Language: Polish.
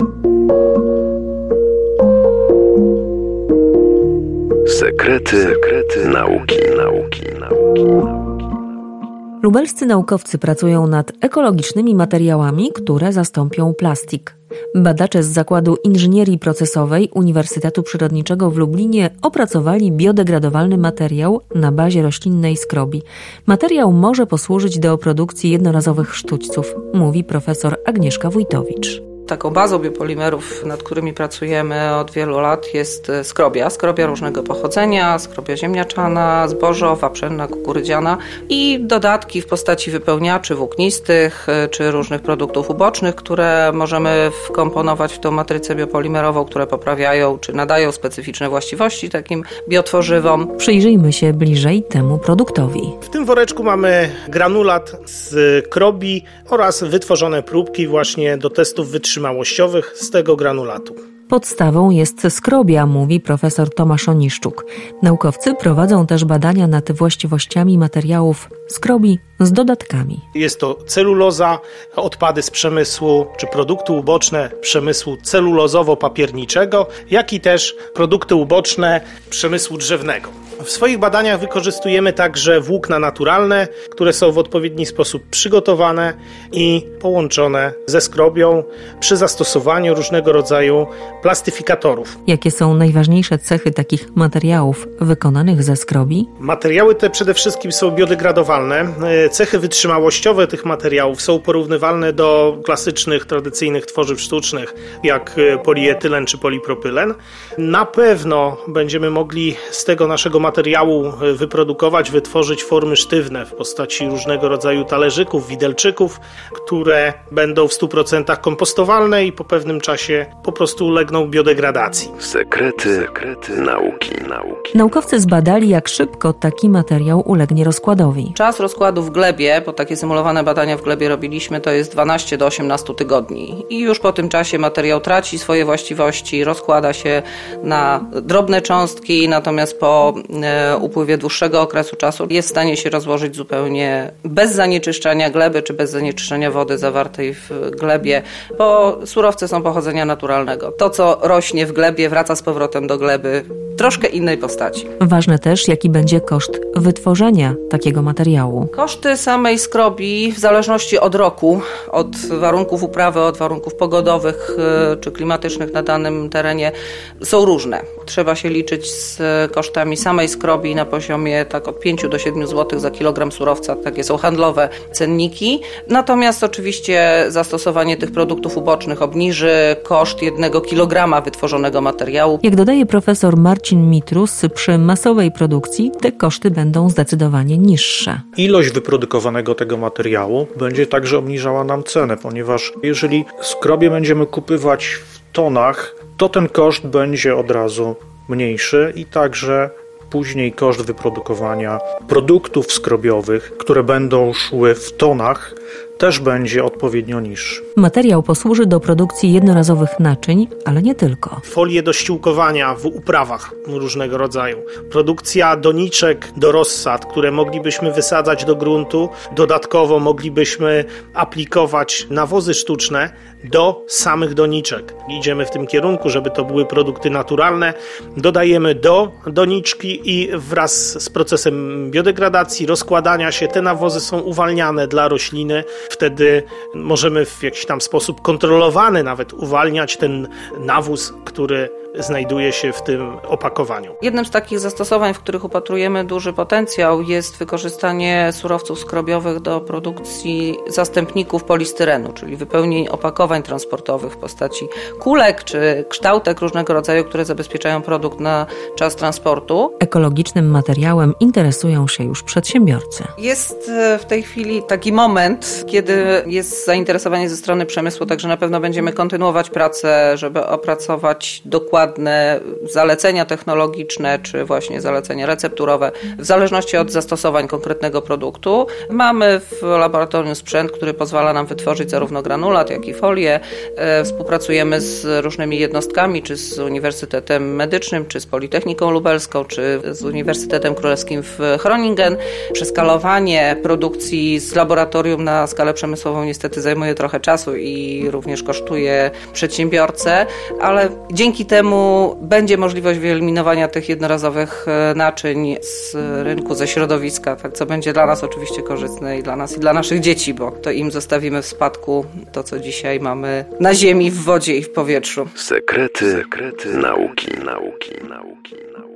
Sekrety nauki. Lubelscy naukowcy pracują nad ekologicznymi materiałami, które zastąpią plastik. Badacze z Zakładu Inżynierii Procesowej Uniwersytetu Przyrodniczego w Lublinie opracowali biodegradowalny materiał na bazie roślinnej skrobi. Materiał może posłużyć do produkcji jednorazowych sztućców, mówi profesor Agnieszka Wójtowicz. Taką bazą biopolimerów, nad którymi pracujemy od wielu lat, jest skrobia różnego pochodzenia, skrobia ziemniaczana, zbożowa, pszenna, kukurydziana i dodatki w postaci wypełniaczy włóknistych czy różnych produktów ubocznych, które możemy wkomponować w tą matrycę biopolimerową, które poprawiają czy nadają specyficzne właściwości takim biotworzywom. Przyjrzyjmy się bliżej temu produktowi. W tym woreczku mamy granulat z krobi oraz wytworzone próbki właśnie do testów wytrzymałościowych z tego granulatu. Podstawą jest skrobia, mówi profesor Tomasz Oniszczuk. Naukowcy prowadzą też badania nad właściwościami materiałów skrobi z dodatkami. Jest to celuloza, odpady z przemysłu czy produkty uboczne przemysłu celulozowo-papierniczego, jak i też produkty uboczne przemysłu drzewnego. W swoich badaniach wykorzystujemy także włókna naturalne, które są w odpowiedni sposób przygotowane i połączone ze skrobią przy zastosowaniu różnego rodzaju plastyfikatorów. Jakie są najważniejsze cechy takich materiałów wykonanych ze skrobi? Materiały te przede wszystkim są biodegradowalne. Cechy wytrzymałościowe tych materiałów są porównywalne do klasycznych, tradycyjnych tworzyw sztucznych, jak polietylen czy polipropylen. Na pewno będziemy mogli z tego naszego materiału wytworzyć formy sztywne w postaci różnego rodzaju talerzyków, widelczyków, które będą w 100% kompostowalne i po pewnym czasie po prostu ulegną biodegradacji. Sekrety nauki. Naukowcy zbadali, jak szybko taki materiał ulegnie rozkładowi. Czas rozkładu w glebie, bo takie symulowane badania w glebie robiliśmy, to jest 12 do 18 tygodni. I już po tym czasie materiał traci swoje właściwości, rozkłada się na drobne cząstki, natomiast po upływie dłuższego okresu czasu jest w stanie się rozłożyć zupełnie bez zanieczyszczenia gleby czy bez zanieczyszczenia wody zawartej w glebie, bo surowce są pochodzenia naturalnego. To, co rośnie w glebie, wraca z powrotem do gleby w troszkę innej postaci. Ważne też, jaki będzie koszt wytworzenia takiego materiału. Koszty samej skrobi w zależności od roku, od warunków uprawy, od warunków pogodowych czy klimatycznych na danym terenie są różne. Trzeba się liczyć z kosztami samej skrobi na poziomie od 5 do 7 zł za kilogram surowca. Takie są handlowe cenniki. Natomiast oczywiście zastosowanie tych produktów ubocznych obniży koszt 1 kilograma wytworzonego materiału. Jak dodaje profesor Marcin Mitrus, przy masowej produkcji te koszty będą zdecydowanie niższe. Ilość wyprodukowanego tego materiału będzie także obniżała nam cenę, ponieważ jeżeli skrobię będziemy kupywać w tonach, to ten koszt będzie od razu mniejszy i także później koszt wyprodukowania produktów skrobiowych, które będą szły w tonach, też będzie odpowiednio niższy. Materiał posłuży do produkcji jednorazowych naczyń, ale nie tylko. Folie do ściółkowania w uprawach różnego rodzaju. Produkcja doniczek do rozsad, które moglibyśmy wysadzać do gruntu. Dodatkowo moglibyśmy aplikować nawozy sztuczne do samych doniczek. Idziemy w tym kierunku, żeby to były produkty naturalne. Dodajemy do doniczki i wraz z procesem biodegradacji, rozkładania się, te nawozy są uwalniane dla rośliny. Wtedy możemy w jakiś tam sposób kontrolowany nawet uwalniać ten nawóz, który znajduje się w tym opakowaniu. Jednym z takich zastosowań, w których upatrujemy duży potencjał, jest wykorzystanie surowców skrobiowych do produkcji zastępników polistyrenu, czyli wypełnień opakowań transportowych w postaci kulek czy kształtek różnego rodzaju, które zabezpieczają produkt na czas transportu. Ekologicznym materiałem interesują się już przedsiębiorcy. Jest w tej chwili taki moment, kiedy jest zainteresowanie ze strony przemysłu, także na pewno będziemy kontynuować pracę, żeby opracować dokładnie dokładne zalecenia technologiczne, czy właśnie zalecenia recepturowe, w zależności od zastosowań konkretnego produktu. Mamy w laboratorium sprzęt, który pozwala nam wytworzyć zarówno granulat, jak i folię. Współpracujemy z różnymi jednostkami, czy z Uniwersytetem Medycznym, czy z Politechniką Lubelską, czy z Uniwersytetem Królewskim w Groningen. Przeskalowanie produkcji z laboratorium na skalę przemysłową niestety zajmuje trochę czasu i również kosztuje przedsiębiorcę, ale dzięki temu będzie możliwość wyeliminowania tych jednorazowych naczyń z rynku, ze środowiska, tak, co będzie dla nas oczywiście korzystne i dla nas, i dla naszych dzieci, bo to im zostawimy w spadku to, co dzisiaj mamy na ziemi, w wodzie i w powietrzu. Sekrety nauki.